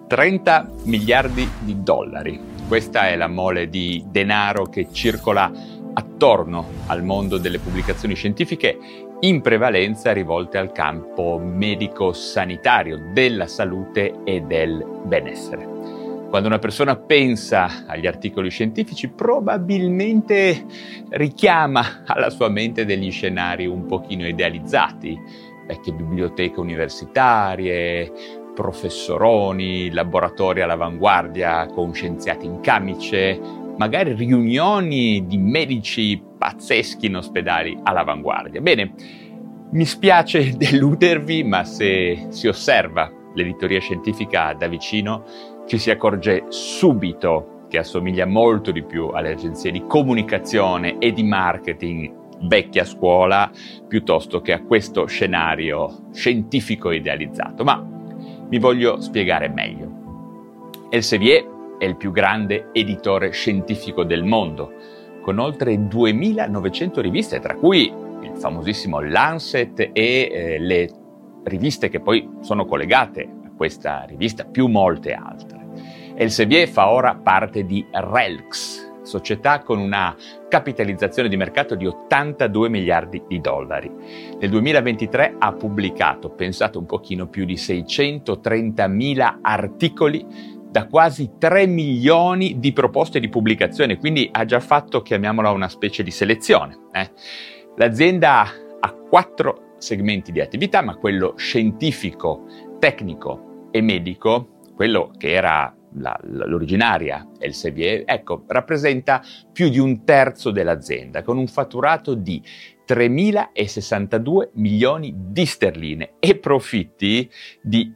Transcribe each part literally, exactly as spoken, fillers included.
trenta miliardi di dollari. Questa è la mole di denaro che circola attorno al mondo delle pubblicazioni scientifiche, in prevalenza rivolte al campo medico-sanitario, della salute e del benessere. Quando una persona pensa agli articoli scientifici, probabilmente richiama alla sua mente degli scenari un pochino idealizzati, vecchie biblioteche universitarie, professoroni, laboratori all'avanguardia con scienziati in camice, magari riunioni di medici pazzeschi in ospedali all'avanguardia. Bene, mi spiace deludervi, ma se si osserva l'editoria scientifica da vicino, ci si accorge subito che assomiglia molto di più alle agenzie di comunicazione e di marketing vecchia scuola, piuttosto che a questo scenario scientifico idealizzato. Ma mi voglio spiegare meglio. Elsevier è il più grande editore scientifico del mondo, con oltre duemilanovecento riviste, tra cui il famosissimo Lancet e eh, le riviste che poi sono collegate a questa rivista, più molte altre. Elsevier fa ora parte di Relx, società con una capitalizzazione di mercato di ottantadue miliardi di dollari. Nel duemilaventitré ha pubblicato, pensate un pochino, più di seicentotrentamila articoli da quasi tre milioni di proposte di pubblicazione, quindi ha già fatto, chiamiamola, una specie di selezione. Eh? L'azienda ha quattro segmenti di attività, ma quello scientifico, tecnico e medico, quello che era La, l'originaria Elsevier, ecco, rappresenta più di un terzo dell'azienda, con un fatturato di tremilasessantadue milioni di sterline e profitti di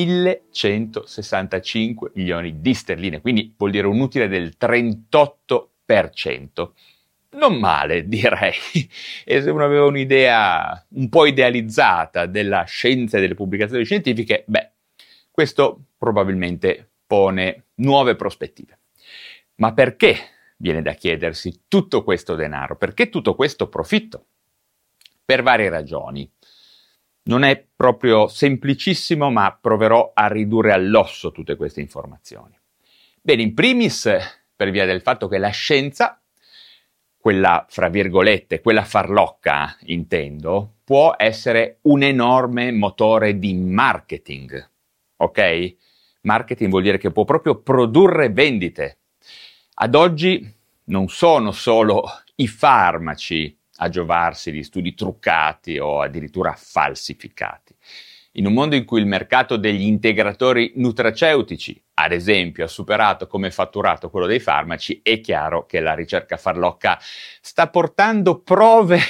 millecentosessantacinque milioni di sterline, quindi vuol dire un utile del trentotto per cento. Non male, direi. E se uno aveva un'idea un po' idealizzata della scienza e delle pubblicazioni scientifiche, beh, questo probabilmente pone nuove prospettive. Ma perché, viene da chiedersi, tutto questo denaro? Perché tutto questo profitto? Per varie ragioni. Non è proprio semplicissimo, ma proverò a ridurre all'osso tutte queste informazioni. Bene, in primis, per via del fatto che la scienza, quella fra virgolette, quella farlocca intendo, può essere un enorme motore di marketing, ok? Marketing vuol dire che può proprio produrre vendite. Ad oggi non sono solo i farmaci a giovarsi di studi truccati o addirittura falsificati. In un mondo in cui il mercato degli integratori nutraceutici, ad esempio, ha superato come fatturato quello dei farmaci, è chiaro che la ricerca farlocca sta portando prove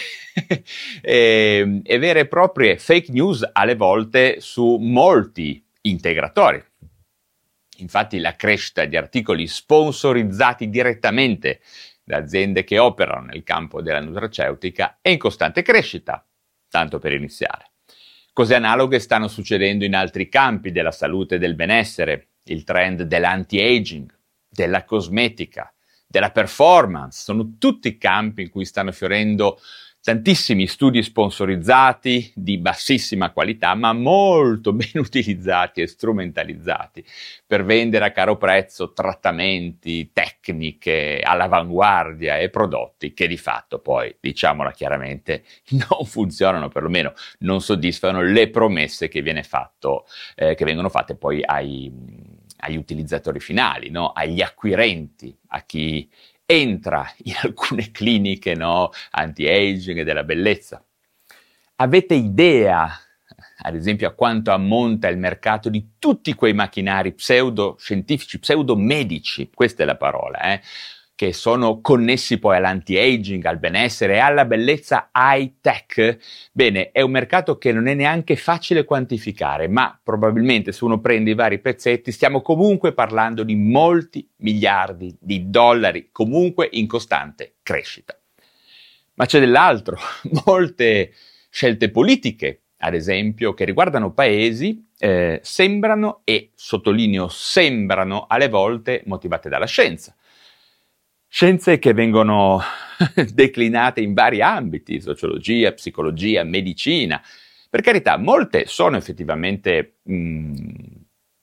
e, e vere e proprie fake news alle volte su molti integratori. Infatti la crescita di articoli sponsorizzati direttamente da aziende che operano nel campo della nutraceutica è in costante crescita, tanto per iniziare. Cose analoghe stanno succedendo in altri campi della salute e del benessere, il trend dell'anti-aging, della cosmetica, della performance, sono tutti campi in cui stanno fiorendo tantissimi studi sponsorizzati di bassissima qualità, ma molto ben utilizzati e strumentalizzati per vendere a caro prezzo trattamenti, tecniche all'avanguardia e prodotti che di fatto poi, diciamola chiaramente, non funzionano, perlomeno non soddisfano le promesse che viene fatto, eh, che vengono fatte poi ai, agli utilizzatori finali, no? Agli acquirenti, a chi entra in alcune cliniche, no, anti-aging e della bellezza. Avete idea, ad esempio, a quanto ammonta il mercato di tutti quei macchinari pseudoscientifici, pseudomedici, questa è la parola, eh, che sono connessi poi all'anti-aging, al benessere e alla bellezza high-tech? Bene, è un mercato che non è neanche facile quantificare, ma probabilmente se uno prende i vari pezzetti stiamo comunque parlando di molti miliardi di dollari, comunque in costante crescita. Ma c'è dell'altro, molte scelte politiche, ad esempio, che riguardano paesi, eh, sembrano, e sottolineo sembrano, alle volte motivate dalla scienza. Scienze che vengono declinate in vari ambiti, sociologia, psicologia, medicina. Per carità, molte sono effettivamente mh,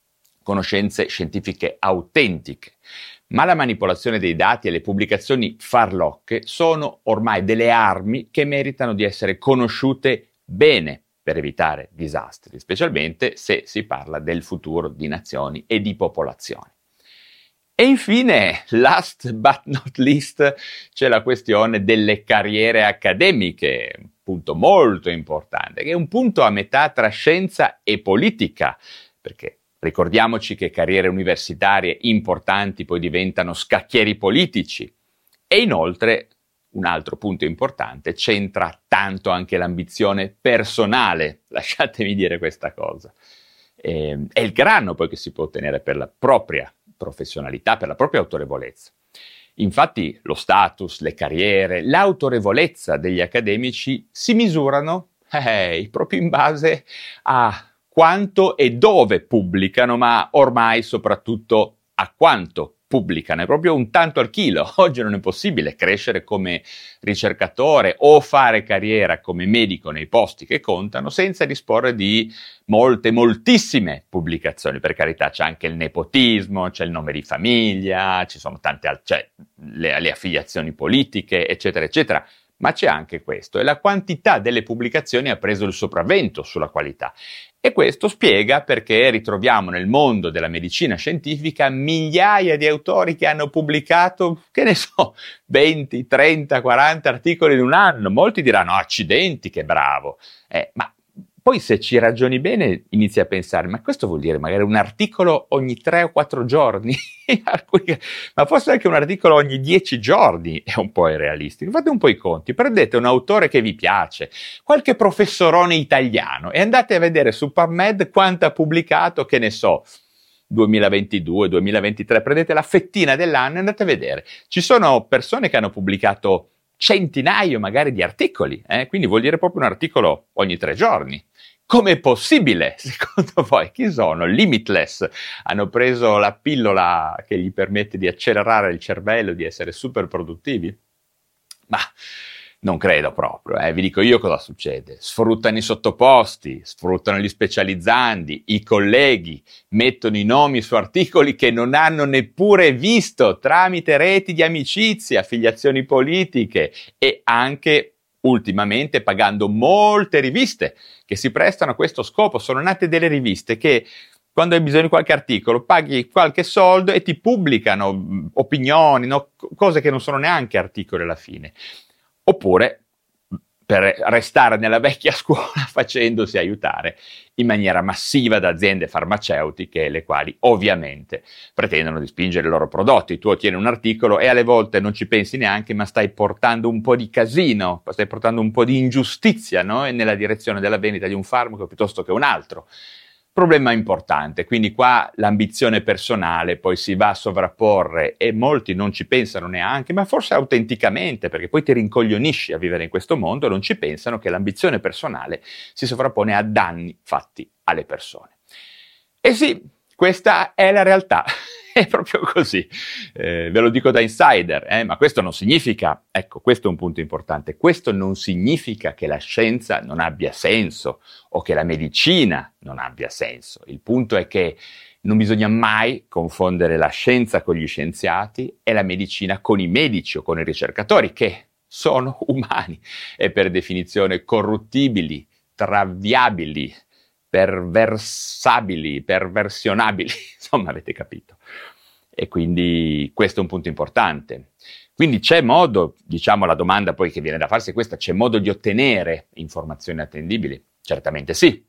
conoscenze scientifiche autentiche. Ma la manipolazione dei dati e le pubblicazioni farlocche sono ormai delle armi che meritano di essere conosciute bene per evitare disastri, specialmente se si parla del futuro di nazioni e di popolazioni. E infine, last but not least, c'è la questione delle carriere accademiche, un punto molto importante, che è un punto a metà tra scienza e politica, perché ricordiamoci che carriere universitarie importanti poi diventano scacchieri politici. E inoltre, un altro punto importante, c'entra tanto anche l'ambizione personale, lasciatemi dire questa cosa. E, è il grano poi che si può ottenere per la propria professionalità, per la propria autorevolezza. Infatti lo status, le carriere, l'autorevolezza degli accademici si misurano eh, proprio in base a quanto e dove pubblicano, ma ormai soprattutto a quanto pubblicano. È proprio un tanto al chilo. Oggi non è possibile crescere come ricercatore o fare carriera come medico nei posti che contano senza disporre di molte, moltissime pubblicazioni. Per carità, c'è anche il nepotismo, c'è il nome di famiglia, ci sono tante altre, cioè le, le affiliazioni politiche, eccetera, eccetera. Ma c'è anche questo, e la quantità delle pubblicazioni ha preso il sopravvento sulla qualità. E questo spiega perché ritroviamo nel mondo della medicina scientifica migliaia di autori che hanno pubblicato, che ne so, venti, trenta, quaranta articoli in un anno. Molti diranno, accidenti, che bravo. Eh, ma poi se ci ragioni bene inizi a pensare, ma questo vuol dire magari un articolo ogni tre o quattro giorni? Ma forse anche un articolo ogni dieci giorni è un po' irrealistico. Fate un po' i conti, prendete un autore che vi piace, qualche professorone italiano e andate a vedere su PubMed quanto ha pubblicato, che ne so, duemilaventidue, duemilaventitré, prendete la fettina dell'anno e andate a vedere. Ci sono persone che hanno pubblicato centinaio magari di articoli, eh? Quindi vuol dire proprio un articolo ogni tre giorni. Com'è possibile, secondo voi? Chi sono? Limitless. Hanno preso la pillola che gli permette di accelerare il cervello, di essere super produttivi? Ma non credo proprio, eh. Vi dico io cosa succede. Sfruttano i sottoposti, sfruttano gli specializzandi, i colleghi, mettono i nomi su articoli che non hanno neppure visto tramite reti di amicizie, affiliazioni politiche e anche ultimamente pagando molte riviste che si prestano a questo scopo. Sono nate delle riviste che quando hai bisogno di qualche articolo paghi qualche soldo e ti pubblicano mh, opinioni, no? Cose che non sono neanche articoli alla fine. Oppure, per restare nella vecchia scuola, facendosi aiutare in maniera massiva da aziende farmaceutiche, le quali ovviamente pretendono di spingere i loro prodotti. Tu ottieni un articolo e alle volte non ci pensi neanche, ma stai portando un po' di casino, stai portando un po' di ingiustizia, no? E nella direzione della vendita di un farmaco piuttosto che un altro. Problema importante, quindi qua l'ambizione personale poi si va a sovrapporre e molti non ci pensano neanche, ma forse autenticamente, perché poi ti rincoglionisci a vivere in questo mondo, non ci pensano che l'ambizione personale si sovrappone a danni fatti alle persone. E sì, questa è la realtà. È proprio così, eh, ve lo dico da insider, eh, ma questo non significa, ecco, questo è un punto importante, questo non significa che la scienza non abbia senso o che la medicina non abbia senso. Il punto è che non bisogna mai confondere la scienza con gli scienziati e la medicina con i medici o con i ricercatori, che sono umani e per definizione corruttibili, traviabili, perversabili, perversionabili, insomma avete capito. E quindi questo è un punto importante. Quindi c'è modo, diciamo la domanda poi che viene da farsi è questa, c'è modo di ottenere informazioni attendibili? Certamente sì,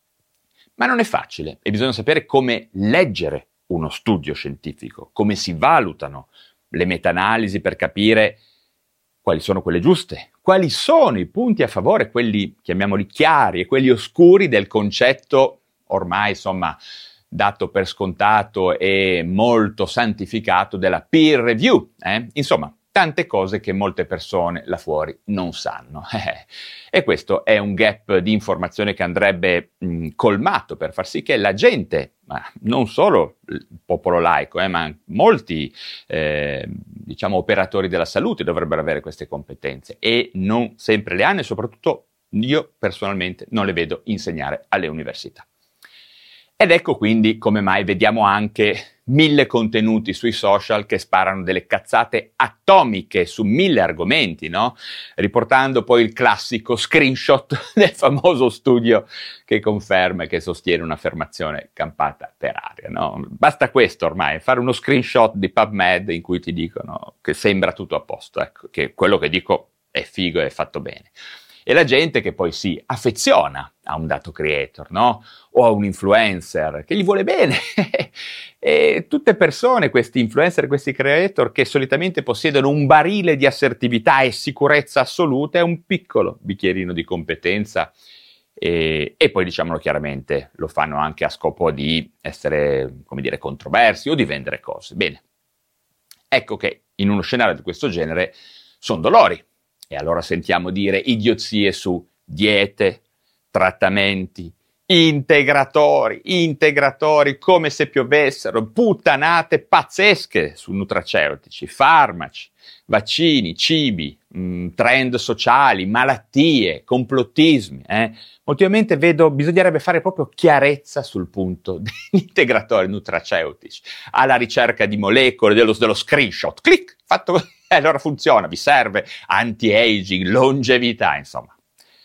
ma non è facile e bisogna sapere come leggere uno studio scientifico, come si valutano le meta-analisi per capire quali sono quelle giuste, quali sono i punti a favore, quelli chiamiamoli chiari e quelli oscuri del concetto ormai insomma dato per scontato e molto santificato della peer review. Eh? Insomma, tante cose che molte persone là fuori non sanno. E questo è un gap di informazione che andrebbe mh, colmato per far sì che la gente, ma non solo il popolo laico, eh, ma molti eh, diciamo operatori della salute dovrebbero avere queste competenze e non sempre le hanno e soprattutto io personalmente non le vedo insegnare alle università. Ed ecco quindi come mai vediamo anche mille contenuti sui social che sparano delle cazzate atomiche su mille argomenti, no? Riportando poi il classico screenshot del famoso studio che conferma e che sostiene un'affermazione campata per aria, no? Basta questo ormai, fare uno screenshot di PubMed in cui ti dicono che sembra tutto a posto, ecco, che quello che dico è figo e è fatto bene. E la gente che poi si affeziona a un dato creator, no? O a un influencer che gli vuole bene. E tutte persone, questi influencer, questi creator, che solitamente possiedono un barile di assertività e sicurezza assoluta e un piccolo bicchierino di competenza. E, e poi, diciamolo chiaramente, lo fanno anche a scopo di essere, come dire, controversi o di vendere cose. Bene, ecco che in uno scenario di questo genere sono dolori. E allora sentiamo dire idiozie su diete, trattamenti, integratori, integratori, come se piovessero, puttanate pazzesche su nutraceutici, farmaci, vaccini, cibi, mh, trend sociali, malattie, complottismi. Eh. Ultimamente vedo, bisognerebbe fare proprio chiarezza sul punto degli integratori nutraceutici, alla ricerca di molecole, dello, dello screenshot, clic, fatto così. E allora funziona, vi serve anti-aging, longevità, insomma.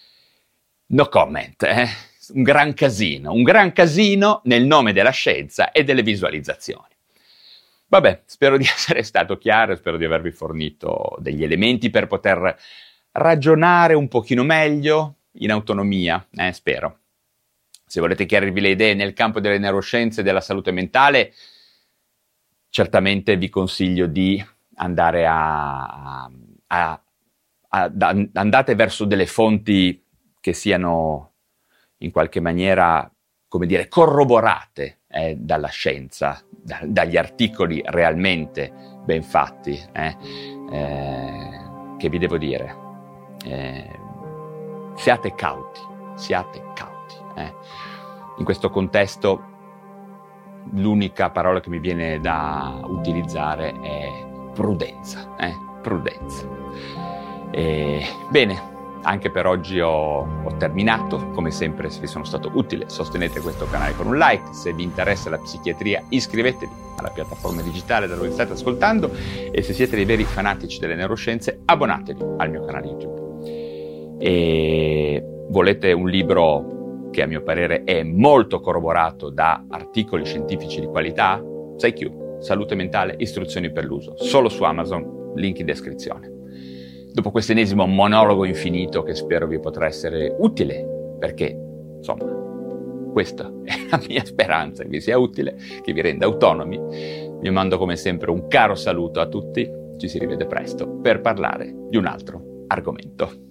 No comment, eh? Un gran casino, un gran casino nel nome della scienza e delle visualizzazioni. Vabbè, spero di essere stato chiaro, spero di avervi fornito degli elementi per poter ragionare un pochino meglio in autonomia, eh, spero. Se volete chiarirvi le idee nel campo delle neuroscienze e della salute mentale, certamente vi consiglio di andare a, a, a, a, a andate verso delle fonti che siano in qualche maniera, come dire, corroborate eh, dalla scienza, da, dagli articoli realmente ben fatti. Eh, eh, che vi devo dire? Eh, siate cauti, siate cauti. Eh. In questo contesto l'unica parola che mi viene da utilizzare è prudenza, eh? prudenza. E, bene, anche per oggi ho, ho terminato. Come sempre, se vi sono stato utile, sostenete questo canale con un like. Se vi interessa la psichiatria, iscrivetevi alla piattaforma digitale da dove state ascoltando, e se siete dei veri fanatici delle neuroscienze, abbonatevi al mio canale YouTube. E volete un libro che a mio parere è molto corroborato da articoli scientifici di qualità? Psy Q. Salute mentale, istruzioni per l'uso, solo su Amazon, link in descrizione. Dopo questo ennesimo monologo infinito, che spero vi potrà essere utile, perché, insomma, questa è la mia speranza, che vi sia utile, che vi renda autonomi, vi mando come sempre un caro saluto a tutti, ci si rivede presto per parlare di un altro argomento.